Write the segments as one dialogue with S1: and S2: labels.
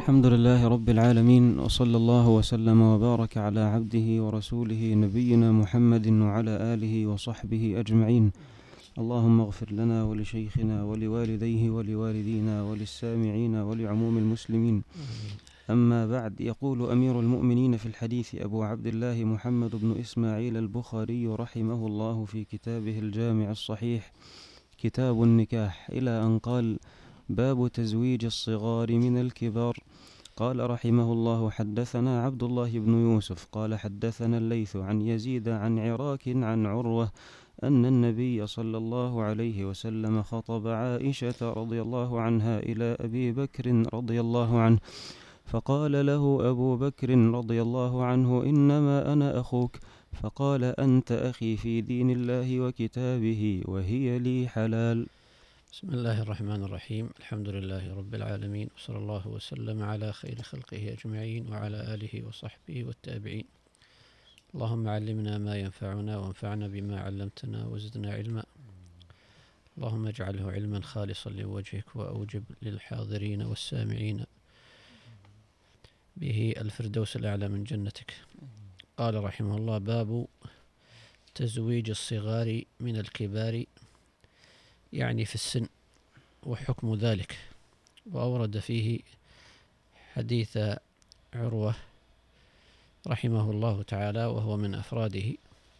S1: الحمد لله رب العالمين، وصلى الله وسلم وبارك على عبده ورسوله نبينا محمد وعلى آله وصحبه أجمعين. اللهم اغفر لنا ولشيخنا ولوالديه ولوالدينا وللسامعين ولعموم المسلمين. أما بعد، يقول أمير المؤمنين في الحديث أبو عبد الله محمد بن إسماعيل البخاري رحمه الله في كتابه الجامع الصحيح كتاب النكاح، إلى أن قال: باب تزويج الصغار من الكبار. قال رحمه الله: حدثنا عبد الله بن يوسف قال حدثنا الليث عن يزيد عن عراك عن عروة أن النبي صلى الله عليه وسلم خطب عائشة رضي الله عنها إلى أبي بكر رضي الله عنه، فقال له أبو بكر رضي الله عنه: إنما أنا أخوك. فقال: أنت أخي في دين الله وكتابه، وهي لي حلال.
S2: بسم الله الرحمن الرحيم. الحمد لله رب العالمين، وصلى الله وسلم على خير خلقه أجمعين وعلى آله وصحبه والتابعين. اللهم علمنا ما ينفعنا وانفعنا بما علمتنا وزدنا علما. اللهم اجعله علما خالصا لوجهك، وأوجب للحاضرين والسامعين به الفردوس الأعلى من جنتك. قال رحمه الله: باب تزويج الصغار من الكبار، يعني في السن وحكم ذلك. وأورد فيه حديث عروة رحمه الله تعالى، وهو من أفراده،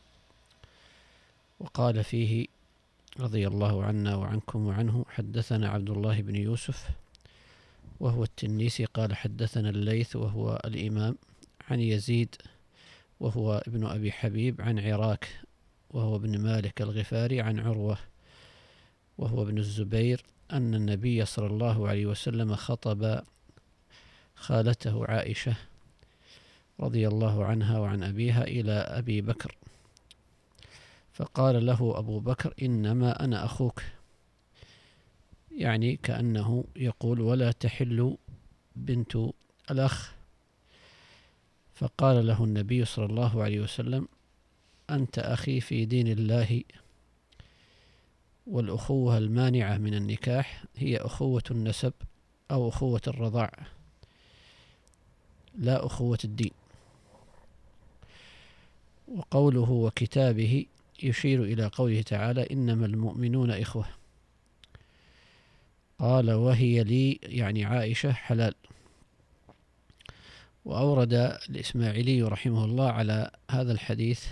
S2: وقال فيه رضي الله عنا وعنكم وعنه: حدثنا عبد الله بن يوسف وهو التنيسي قال حدثنا الليث وهو الإمام عن يزيد وهو ابن أبي حبيب عن عراك وهو ابن مالك الغفاري عن عروة وهو ابن الزبير أن النبي صلى الله عليه وسلم خطب خالته عائشة رضي الله عنها وعن أبيها إلى أبي بكر، فقال له أبو بكر: إنما أنا أخوك، يعني كأنه يقول: ولا تحل بنت الأخ. فقال له النبي صلى الله عليه وسلم: أنت أخي في دين الله، والأخوة المانعة من النكاح هي أخوة النسب أو أخوة الرضاع، لا أخوة الدين. وقوله وكتابه يشير إلى قوله تعالى: إنما المؤمنون إخوة. قال: وهي لي، يعني عائشة، حلال. وأورد الإسماعيلي رحمه الله على هذا الحديث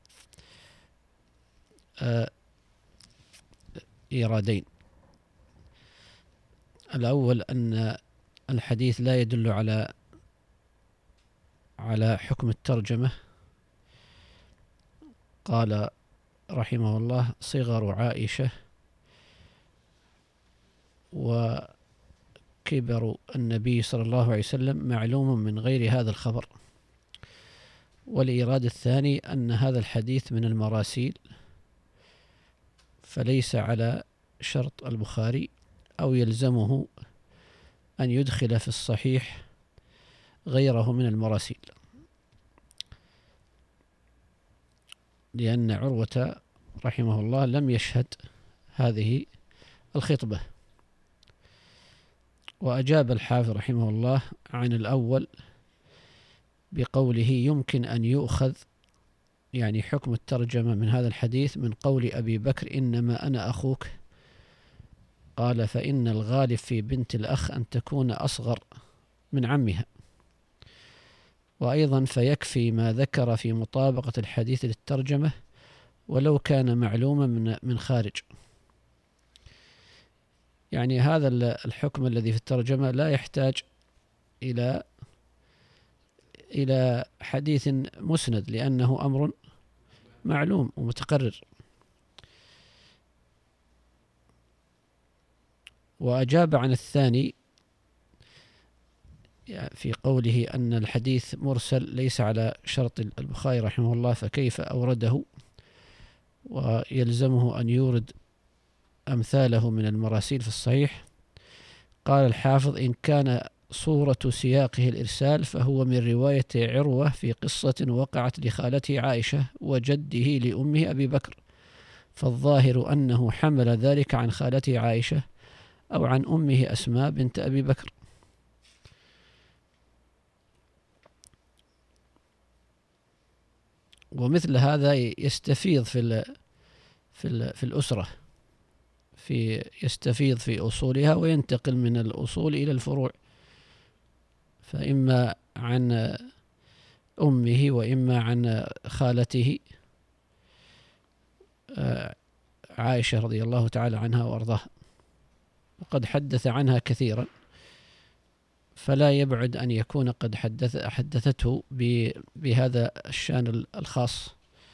S2: إيرادين. الأول أن الحديث لا يدل على حكم الترجمة. قال رحمه الله: صغر عائشة وكبر النبي صلى الله عليه وسلم معلوم من غير هذا الخبر. والإيراد الثاني أن هذا الحديث من المراسيل، فليس على شرط البخاري أو يلزمه أن يدخل في الصحيح غيره من المراسيل، لأن عروة رحمه الله لم يشهد هذه الخطبة. وأجاب الحافظ رحمه الله عن الأول بقوله: يمكن أن يؤخذ، يعني حكم الترجمة من هذا الحديث، من قول أبي بكر: إنما أنا أخوك. قال: فإن الغالب في بنت الأخ أن تكون أصغر من عمها. وأيضا فيكفي ما ذكر في مطابقة الحديث للترجمة ولو كان معلوما من خارج. يعني هذا الحكم الذي في الترجمة لا يحتاج إلى حديث مسند، لأنه أمر معلوم ومتقرر. وأجاب عن الثاني في قوله أن الحديث مرسل ليس على شرط البخاري رحمه الله، فكيف أورده ويلزمه أن يورد أمثاله من المراسيل في الصحيح. قال الحافظ: إن كان صورة سياقه الإرسال فهو من رواية عروة في قصة وقعت لخالته عائشة وجده لأمه أبي بكر، فالظاهر أنه حمل ذلك عن خالته عائشة أو عن أمه أسماء بنت أبي بكر. ومثل هذا يستفيض في الأسرة، يستفيض في أصولها وينتقل من الأصول إلى الفروع، فإما عن أمه وإما عن خالته عائشة رضي الله تعالى عنها وأرضاها، وقد حدث عنها كثيرا، فلا يبعد أن يكون قد حدثته بهذا الشان الخاص.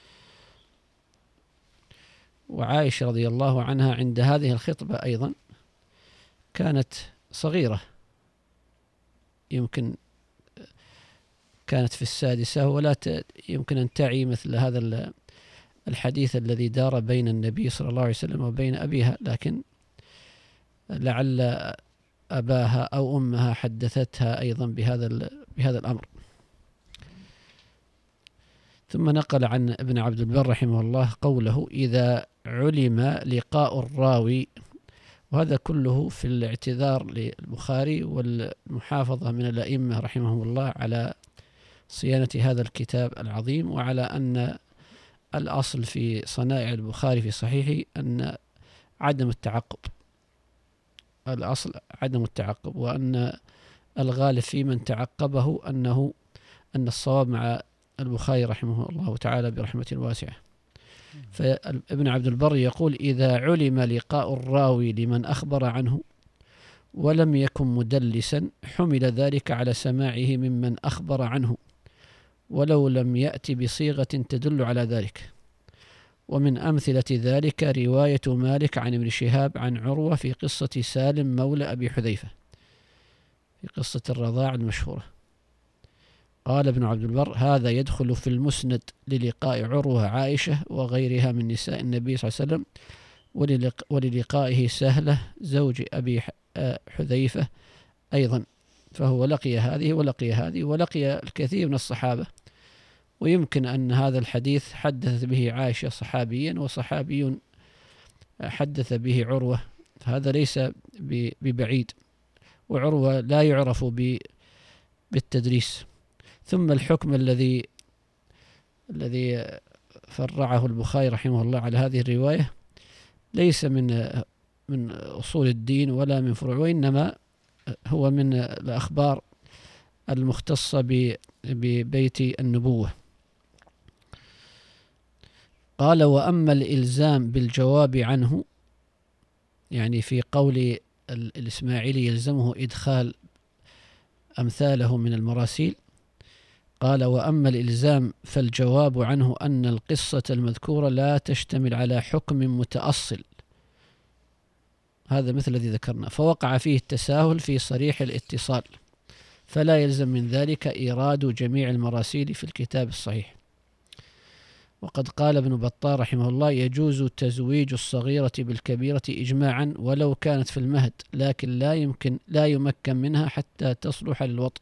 S2: وعائشة رضي الله عنها عند هذه الخطبة أيضا كانت صغيرة، يمكن كانت في السادسة، ولا يمكن أن تعي مثل هذا الحديث الذي دار بين النبي صلى الله عليه وسلم وبين أبيها، لكن لعل أباها أو أمها حدثتها أيضا بهذا الأمر. ثم نقل عن ابن عبد البر رحمه الله قوله: إذا علم لقاء الراوي، وهذا كله في الاعتذار للبخاري والمحافظة من الأئمة رحمهم الله على صيانة هذا الكتاب العظيم، وعلى أن الأصل في صنائع البخاري في صحيحه أن عدم التعقب، الأصل عدم التعقب، وأن الغالب في من تعقبه أن الصواب مع البخاري رحمه الله تعالى برحمة واسعة. فابن عبد البر يقول: إذا علم لقاء الراوي لمن أخبر عنه ولم يكن مدلسا حمل ذلك على سماعه ممن أخبر عنه ولو لم يأتي بصيغة تدل على ذلك. ومن أمثلة ذلك رواية مالك عن ابن شهاب عن عروة في قصة سالم مولى أبي حذيفة، في قصة الرضاع المشهورة. قال ابن عبد البر: هذا يدخل في المسند للقاء عروة عائشة وغيرها من نساء النبي صلى الله عليه وسلم، وللقائه سهلة زوج أبي حذيفة أيضا، فهو لقي هذه ولقي هذه ولقي الكثير من الصحابة. ويمكن أن هذا الحديث حدث به عائشة صحابيا، وصحابي حدث به عروة، هذا ليس ببعيد، وعروة لا يعرف بالتدريس. ثم الحكم الذي فرعه البخاري رحمه الله على هذه الرواية ليس من أصول الدين ولا من فروع، وإنما هو من الأخبار المختصة ببيت النبوة. قال: وأما الإلزام بالجواب عنه، يعني في قول الإسماعيلي يلزمه إدخال أمثاله من المراسيل، قال: وأما الإلزام فالجواب عنه أن القصة المذكورة لا تشتمل على حكم متأصل، هذا مثل الذي ذكرنا، فوقع فيه التساهل في صريح الاتصال، فلا يلزم من ذلك إيراد جميع المراسيل في الكتاب الصحيح. وقد قال ابن بطال رحمه الله: يجوز تزويج الصغيرة بالكبيرة إجماعا ولو كانت في المهد، لكن لا يمكن منها حتى تصلح للوطء.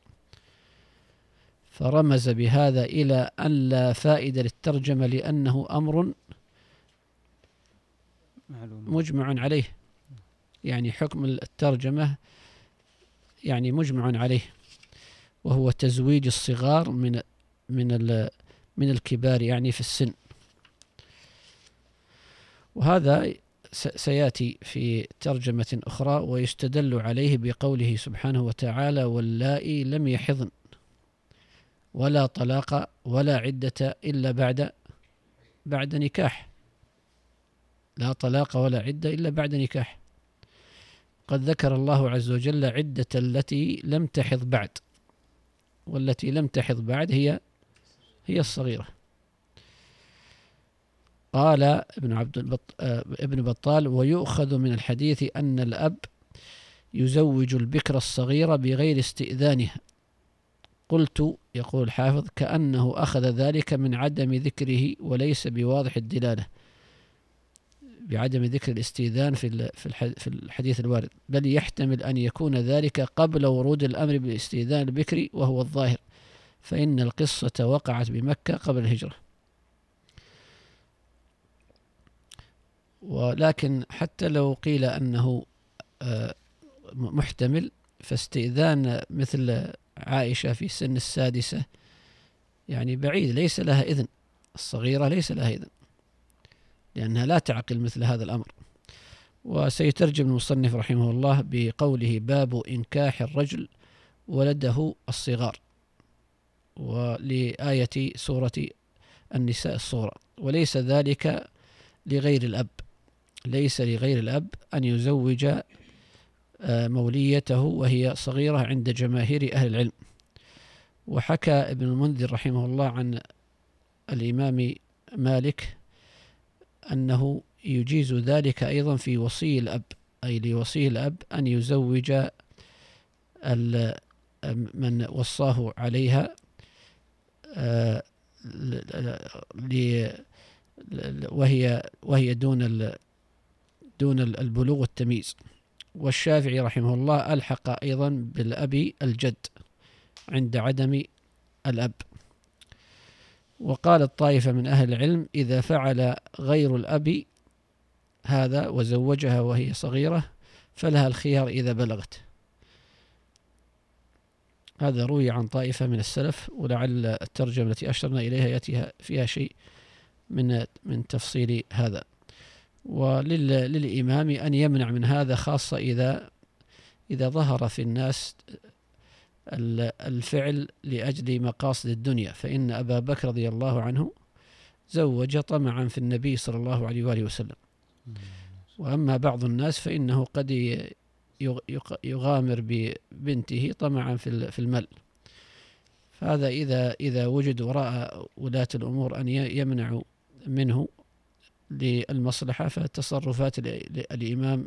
S2: فرمز بهذا إلى أن لا فائدة للترجمة، لأنه أمر مجمع عليه، يعني حكم الترجمة يعني مجمع عليه، وهو تزويج الصغار من الكبار، يعني في السن. وهذا سيأتي في ترجمة أخرى، ويستدل عليه بقوله سبحانه وتعالى: واللائي لم يحضن ولا طلاق ولا عدة إلا بعد نكاح، لا طلاق ولا عدة إلا بعد نكاح. قد ذكر الله عز وجل عدة التي لم تحض بعد، والتي لم تحض بعد هي الصغيرة. قال ابن بطال: ويؤخذ من الحديث أن الأب يزوج البكر الصغيرة بغير استئذانها. قلت، يقول الحافظ: كأنه أخذ ذلك من عدم ذكره، وليس بواضح الدلالة بعدم ذكر الاستئذان في الحديث الوارد، بل يحتمل أن يكون ذلك قبل ورود الأمر بالاستئذان البكري، وهو الظاهر، فإن القصة وقعت بمكة قبل الهجرة. ولكن حتى لو قيل أنه محتمل، فاستئذان مثل عائشة في سن السادسة يعني بعيد، ليس لها إذن، الصغيرة ليس لها إذن، لأنها لا تعقل مثل هذا الأمر. وسيترجم المصنف رحمه الله بقوله: باب إنكاح الرجل ولده الصغار، ولآية سورة النساء الصغرى. وليس ذلك لغير الأب، ليس لغير الأب أن يزوج موليته وهي صغيرة عند جماهير أهل العلم. وحكى ابن المنذر رحمه الله عن الإمام مالك أنه يجيز ذلك أيضا في وصي الأب، أي لوصي الأب أن يزوج من وصاه عليها وهي دون البلوغ والتمييز. والشافعي رحمه الله ألحق أيضا بالأب الجد عند عدم الأب. وقال الطائفة من أهل العلم: إذا فعل غير الأب هذا وزوجها وهي صغيرة فلها الخيار إذا بلغت. هذا روي عن طائفة من السلف، ولعل الترجمة التي أشرنا إليها يأتي فيها شيء من تفصيل هذا. وللإمام أن يمنع من هذا، خاصة إذا ظهر في الناس الفعل لأجل مقاصد الدنيا، فإن أبا بكر رضي الله عنه زوج طمعا في النبي صلى الله عليه وآله وسلم. وأما بعض الناس فإنه قد يغامر ببنته طمعا في المال. فهذا إذا وجد وراء ولاة الأمور أن يمنعوا منه للمصلحة، فتصرفات الإمام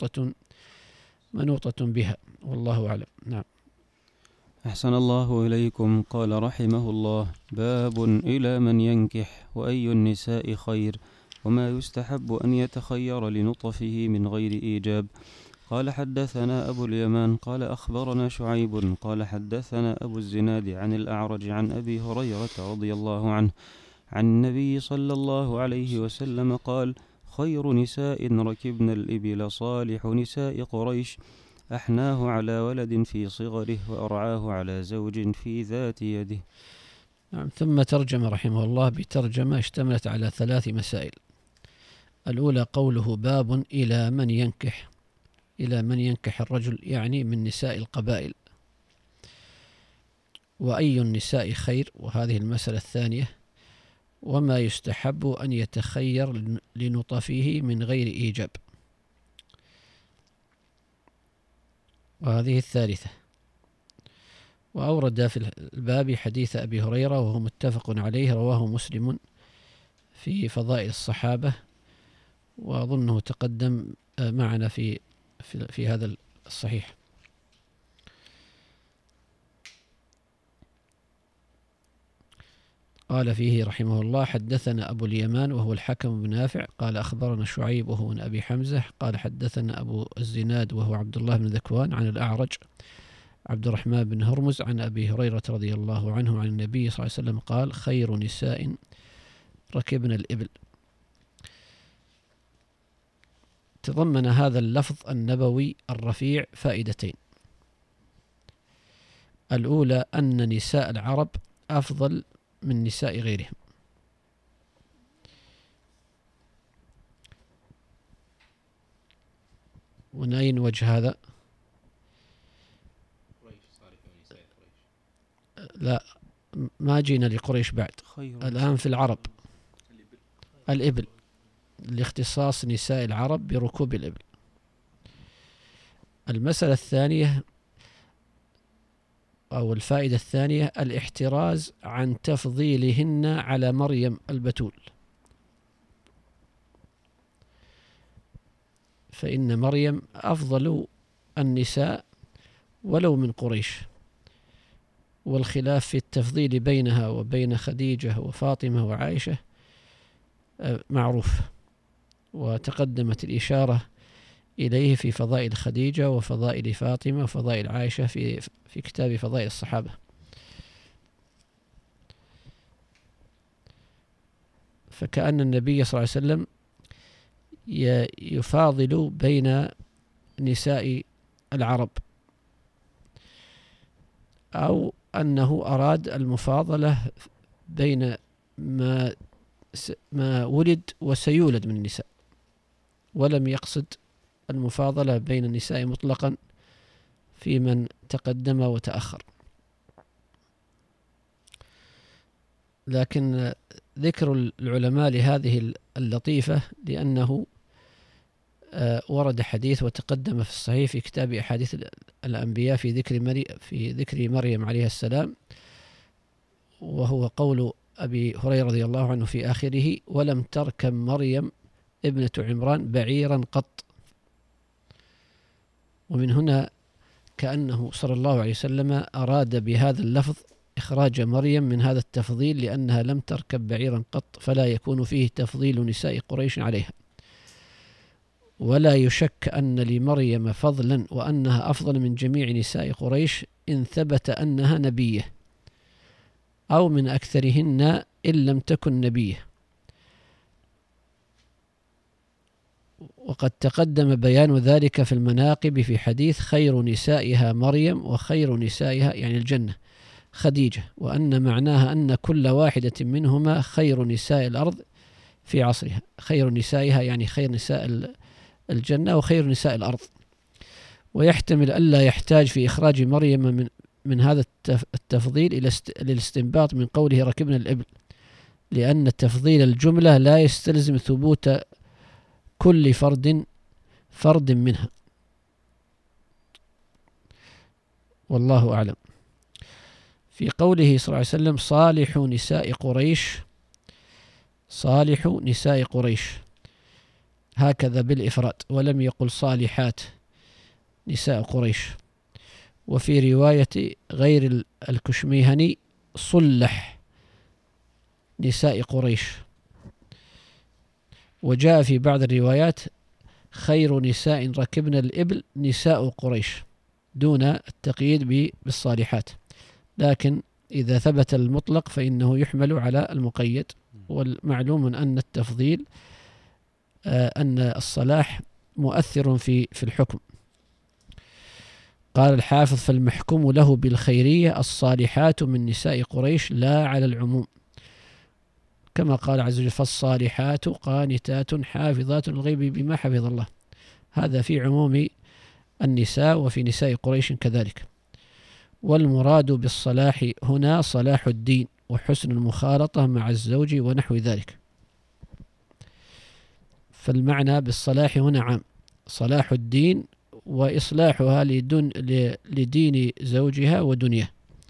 S2: منوطة بها، والله أعلم. نعم.
S1: أحسن الله إليكم. قال رحمه الله: باب إلى من ينكح وأي النساء خير، وما يستحب أن يتخير لنطفه من غير إيجاب. قال حدثنا أبو اليمان قال أخبرنا شعيب قال حدثنا أبو الزناد عن الأعرج عن أبي هريرة رضي الله عنه عن النبي صلى الله عليه وسلم قال: خير نساء ركبن الإبل صالح نساء قريش، أحناه على ولد في صغره وأرعاه على زوج في ذات يده.
S2: نعم. ثم ترجم رحمه الله بترجمة اشتملت على 3 مسائل. الأولى قوله: باب إلى من ينكح، إلى من ينكح الرجل يعني من نساء القبائل. وأي النساء خير، وهذه المسألة الثانية. وما يستحب أن يتخير لنطفه من غير إيجاب، وهذه الثالثة. وأورد في الباب حديث أبي هريرة وهو متفق عليه، رواه مسلم في فضائل الصحابة، وأظنه تقدم معنا في هذا الصحيح. قال فيه رحمه الله: حدثنا أبو اليمان وهو الحكم بن نافع قال أخبرنا شعيب وهو من أبي حمزة قال حدثنا أبو الزناد وهو عبد الله بن ذكوان عن الأعرج عبد الرحمن بن هرمز عن أبي هريرة رضي الله عنه عن النبي صلى الله عليه وسلم قال: خير نساء ركبن الإبل. تضمن هذا اللفظ النبوي الرفيع فائدتين. الأولى أن نساء العرب أفضل من نساء غيرهم. ونين وجه هذا؟ لا، ما جينا لقريش بعد، الآن في العرب الإبل، لاختصاص نساء العرب بركوب الإبل. المسألة الثانية أو الفائدة الثانية الاحتراز عن تفضيلهن على مريم البتول، فإن مريم أفضل النساء ولو من قريش، والخلاف في التفضيل بينها وبين خديجة وفاطمة وعائشة معروف، وتقدمت الإشارة إليه في فضائل خديجة وفضائل فاطمة وفضائل عائشة في كتاب فضائل الصحابة. فكأن النبي صلى الله عليه وسلم يفاضل بين نساء العرب، أو أنه أراد المفاضلة بين ما ما ولد وسيولد من النساء، ولم يقصد المفاضلة بين النساء مطلقا في من تقدم وتأخر. لكن ذكر العلماء لهذه اللطيفة لأنه ورد حديث وتقدم في الصحيح في كتاب أحاديث الأنبياء في ذكر مريم عليه السلام، وهو قول أبي هريرة رضي الله عنه في آخره: ولم تركب مريم ابنة عمران بعيرا قط. ومن هنا كأنه صلى الله عليه وسلم أراد بهذا اللفظ إخراج مريم من هذا التفضيل، لأنها لم تركب بعيرا قط، فلا يكون فيه تفضيل نساء قريش عليها. ولا يشك أن لمريم فضلا وأنها أفضل من جميع نساء قريش إن ثبت أنها نبية أو من أكثرهن إن لم تكن نبية. وقد تقدم بيان ذلك في المناقب في حديث: خير نسائها مريم وخير نسائها يعني الجنة خديجة، وأن معناها أن كل واحدة منهما خير نساء الأرض في عصرها. خير نسائها يعني خير نساء الجنة وخير نساء الأرض. ويحتمل ألا يحتاج في إخراج مريم من هذا التفضيل إلى الاستنباط من قوله ركبنا الإبل، لأن تفضيل الجملة لا يستلزم ثبوت كل فرد منها، والله أعلم. في قوله صلى الله عليه وسلم: صالح نساء قريش، صالح نساء قريش هكذا بالإفراد، ولم يقل صالحات نساء قريش. وفي رواية غير الكشميهني: صلح نساء قريش. وجاء في بعض الروايات: خير نساء ركبنا الإبل نساء قريش، دون التقييد بالصالحات. لكن إذا ثبت المطلق فإنه يحمل على المقيد. والمعلوم أن التفضيل أن الصلاح مؤثر في الحكم. قال الحافظ: فالمحكوم له بالخيرية الصالحات من نساء قريش لا على العموم، كما قال عز وجل: فالصالحات قانتات حافظات الغيب بما حفظ الله. هذا في عموم النساء وفي نساء قريش كذلك. والمراد بالصلاح هنا صلاح الدين وحسن المخالطة مع الزوج ونحو ذلك. فالمعنى بالصلاح هنا عام، صلاح الدين وإصلاحها لدين زوجها ودنياه،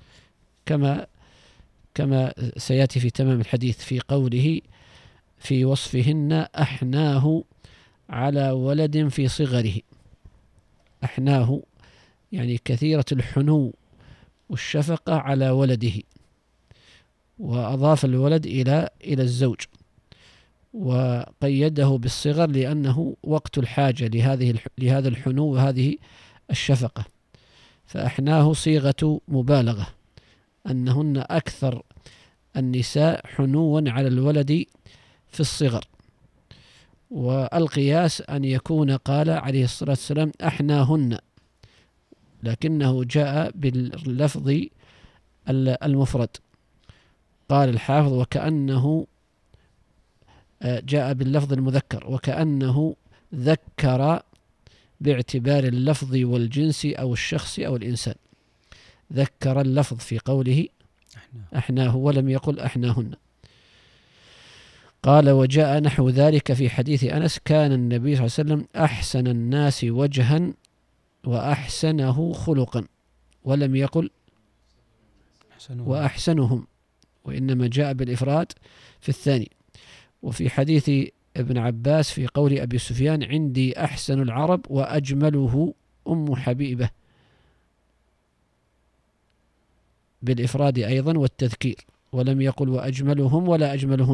S2: كما سيأتي في تمام الحديث في قوله في وصفهن: أحناه على ولد في صغره. أحناه يعني كثيرة الحنو والشفقة على ولده، وأضاف الولد إلى الزوج، وقيده بالصغر لأنه وقت الحاجة لهذا الحنو وهذه الشفقة. فأحناه صيغة مبالغة، أنهن أكثر النساء حنوا على الولد في الصغر. والقياس أن يكون قال عليه الصلاة والسلام: أحناهن، لكنه جاء باللفظ المفرد. قال الحافظ: وكأنه جاء باللفظ المذكر، وكأنه ذكر باعتبار اللفظ والجنس أو الشخص أو الإنسان. ذكر اللفظ في قوله أحناه ولم يقل أحناهن. قال: وجاء نحو ذلك في حديث أنس: كان النبي صلى الله عليه وسلم أحسن الناس وجها وأحسنه خلقا، ولم يقل وأحسنهم، وإنما جاء بالإفراد في الثاني. وفي حديث ابن عباس في قول أبي سفيان: عندي أحسن العرب وأجمله أم حبيبة، بالإفراد أيضا والتذكير، ولم يقل وأجملهم ولا أجملهن.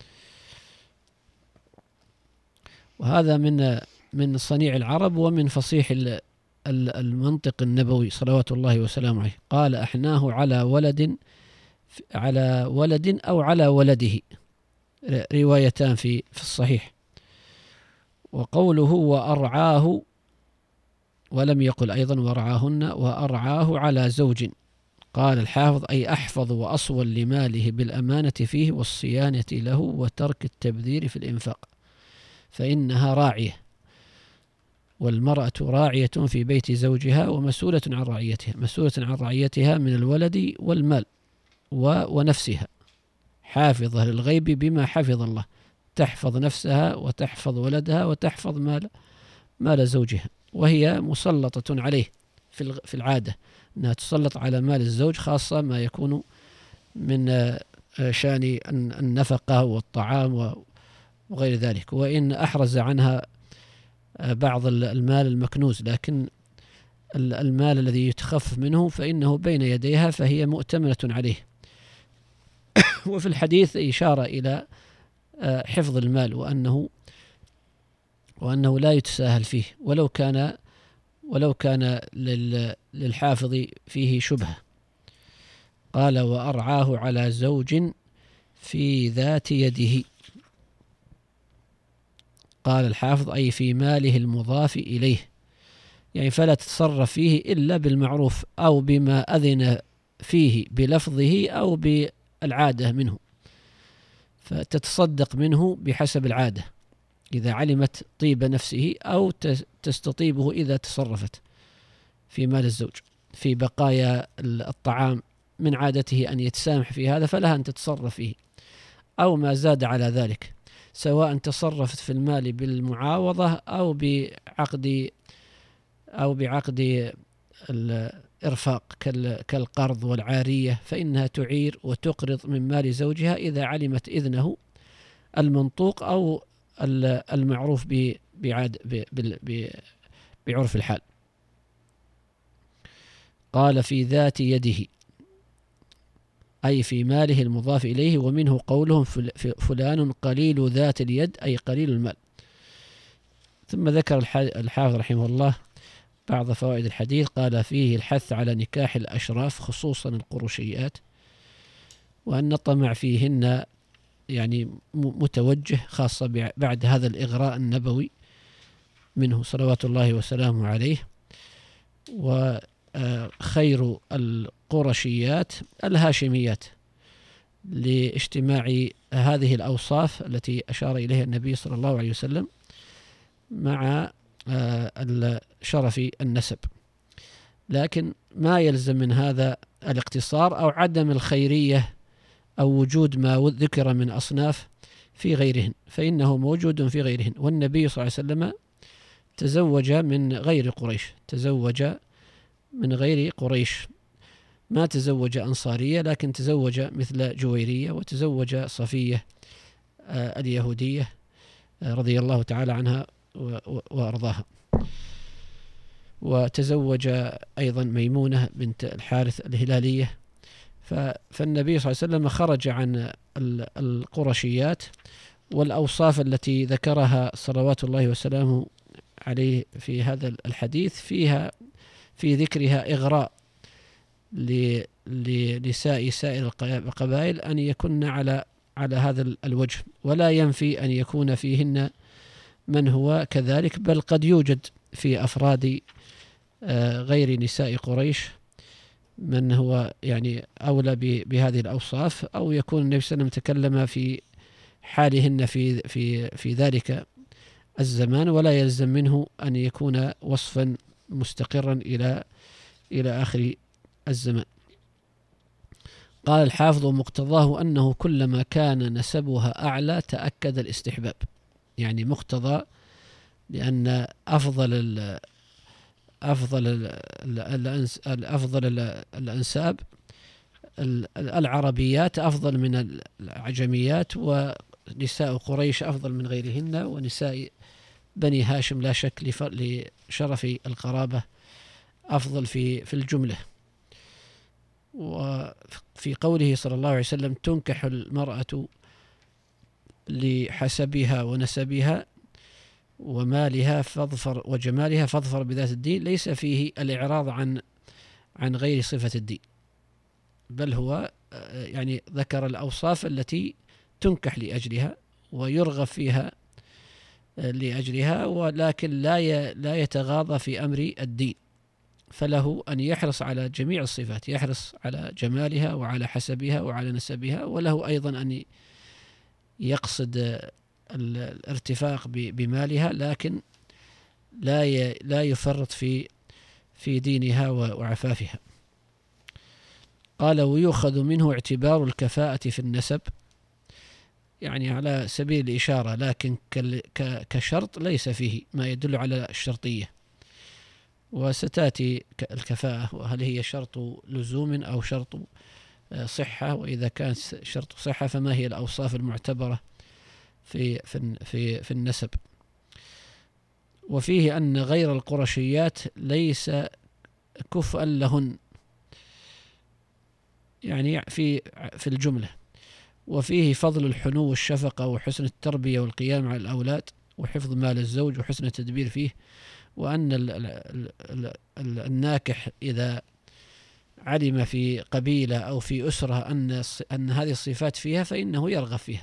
S2: وهذا من صنيع العرب ومن فصيح المنطق النبوي صلوات الله وسلامه عليه. قال: أحناه على ولد أو على ولده، روايتان في الصحيح. وقوله وأرعاه، ولم يقل أيضا ورعاهن، وأرعاه على زوج، قال الحافظ أي أحفظ وأصول لماله بالأمانة فيه والصيانة له وترك التبذير في الإنفاق، فإنها راعية، والمرأة راعية في بيت زوجها ومسؤولة عن رعيتها، مسؤولة عن رعيتها من الولد والمال ونفسها، حافظة للغيب بما حفظ الله، تحفظ نفسها وتحفظ ولدها وتحفظ مال زوجها، وهي مسلطة عليه في العادة أنها تسلط على مال الزوج، خاصة ما يكون من شأن النفقة والطعام وغير ذلك، وإن أحرز عنها بعض المال المكنوز، لكن المال الذي يتخفف منه فإنه بين يديها فهي مؤتمنة عليه. وفي الحديث إشارة إلى حفظ المال وأنه لا يتساهل فيه ولو كان للحافظ فيه شبهة. قال وأرعاه على زوج في ذات يده. قال الحافظ أي في ماله المضاف إليه، يعني فلا تتصرف فيه إلا بالمعروف أو بما أذن فيه بلفظه أو بالعادة منه، فتتصدق منه بحسب العادة إذا علمت طيب نفسه، أو تستطيبه إذا تصرفت في مال الزوج في بقايا الطعام، من عادته أن يتسامح في هذا فلها أن تتصرف فيه، أو ما زاد على ذلك، سواء تصرفت في المال بالمعاوضة أو بعقد الإرفاق كالقرض والعارية، فإنها تعير وتقرض من مال زوجها إذا علمت إذنه المنطوق أو المعروف بعرف الحال. قال في ذات يده أي في ماله المضاف إليه، ومنه قولهم فلان قليل ذات اليد أي قليل المال. ثم ذكر الحافظ رحمه الله بعض فوائد الحديث. قال فيه الحث على نكاح الأشراف خصوصا القرشيات، وأن الطمع فيهن يعني متوجه، خاصة بعد هذا الإغراء النبوي منه صلوات الله وسلامه عليه. وخير القرشيات الهاشميات، لاجتماع هذه الأوصاف التي أشار إليها النبي صلى الله عليه وسلم مع شرف النسب، لكن ما يلزم من هذا الاقتصار أو عدم الخيرية أو وجود ما ذكر من أصناف في غيرهن، فإنه موجود في غيرهن. والنبي صلى الله عليه وسلم تزوج من غير قريش، ما تزوج أنصارية، لكن تزوج مثل جويرية، وتزوج صفية اليهودية رضي الله تعالى عنها وأرضاها، وتزوج أيضا ميمونة بنت الحارث الهلالية. فالنبي صلى الله عليه وسلم خرج عن القرشيات، والأوصاف التي ذكرها صلوات الله وسلامه عليه في هذا الحديث في ذكرها إغراء لنساء سائر القبائل أن يكن على هذا الوجه، ولا ينفي أن يكون فيهن من هو كذلك، بل قد يوجد في أفراد غير نساء قريش من هو يعني أولى بهذه الأوصاف، أو يكون النبي صلى الله عليه وسلم تكلم في حالهن في ذلك الزمان، ولا يلزم منه أن يكون وصفا مستقرا إلى آخر الزمان. قال الحافظ مقتضاه أنه كلما كان نسبها أعلى تأكد الاستحباب، يعني مقتضى، لأن أفضل الأنساب العربيات أفضل من العجميات، ونساء قريش أفضل من غيرهن، ونساء بني هاشم لا شك لشرف القرابة أفضل في الجملة. وفي قوله صلى الله عليه وسلم تنكح المرأة لحسبها ونسبها ومالها فاظفر وجمالها فاظفر بذات الدين، ليس فيه الإعراض عن غير صفة الدين، بل هو يعني ذكر الأوصاف التي تنكح لأجلها ويرغب فيها لأجلها، ولكن لا يتغاضى في أمر الدين، فله أن يحرص على جميع الصفات، يحرص على جمالها وعلى حسبها وعلى نسبها، وله أيضا أن يقصد الارتفاق بمالها، لكن لا يفرط في دينها وعفافها. قال: ويؤخذ منه اعتبار الكفاءة في النسب، يعني على سبيل الإشارة، لكن كشرط ليس فيه ما يدل على الشرطية. وستأتي الكفاءة، وهل هي شرط لزوم أو شرط صحة، وإذا كان شرط صحة فما هي الأوصاف المعتبرة في النسب. وفيه أن غير القرشيات ليس كفءا لهن، يعني في الجملة. وفيه فضل الحنو والشفقة وحسن التربية والقيام على الأولاد وحفظ مال الزوج وحسن التدبير فيه، وأن الناكح إذا علم في قبيلة أو في أسرة أن هذه الصفات فيها فإنه يرغب فيها،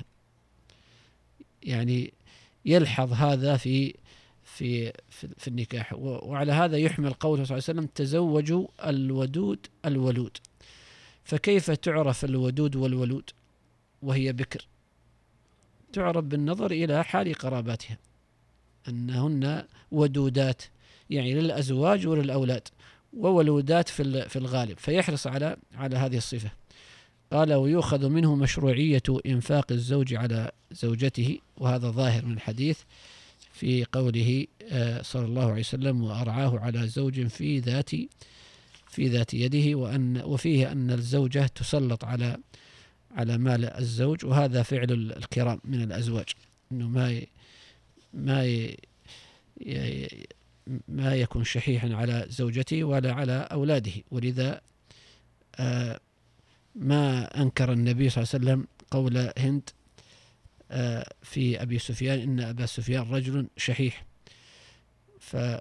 S2: يعني يلحظ هذا في النكاح. وعلى هذا يحمل قوله صلى الله عليه وسلم: تزوجوا الودود الولود. فكيف تعرف الودود والولود وهي بكر؟ تعرف بالنظر إلى حال قراباتها، أنهن ودودات يعني للأزواج وللأولاد، وولودات في الغالب، فيحرص على هذه الصفة. قال: ويؤخذ منه مشروعية إنفاق الزوج على زوجته، وهذا ظاهر من الحديث في قوله صلى الله عليه وسلم: وأرعاه على زوج في ذات يده، وفيه أن الزوجة تسلط على مال الزوج، وهذا فعل الكرام من الأزواج، إنه ما يكون شحيحا على زوجته ولا على أولاده. ولذا ما أنكر النبي صلى الله عليه وسلم قول هند في أبي سفيان: إن أبا سفيان رجل شحيح. فكون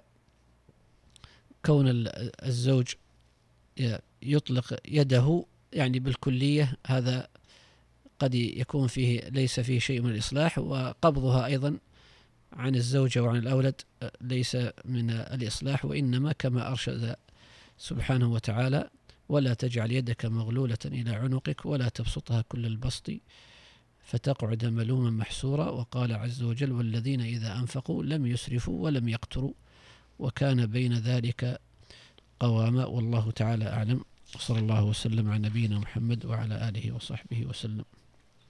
S2: الزوج يطلق يده يعني بالكلية، هذا قد يكون ليس فيه شيء من الإصلاح، وقبضها أيضا عن الزوجة وعن الأولد ليس من الإصلاح، وإنما كما أرشد سبحانه وتعالى: ولا تجعل يدك مغلولة إلى عنقك ولا تبسطها كل البسط فتقعد ملوما محسورا. وقال عز وجل: والذين إذا أنفقوا لم يسرفوا ولم يقتروا وكان بين ذلك قواما. والله تعالى أعلم، وصلى الله وسلم على نبينا محمد وعلى آله وصحبه وسلم.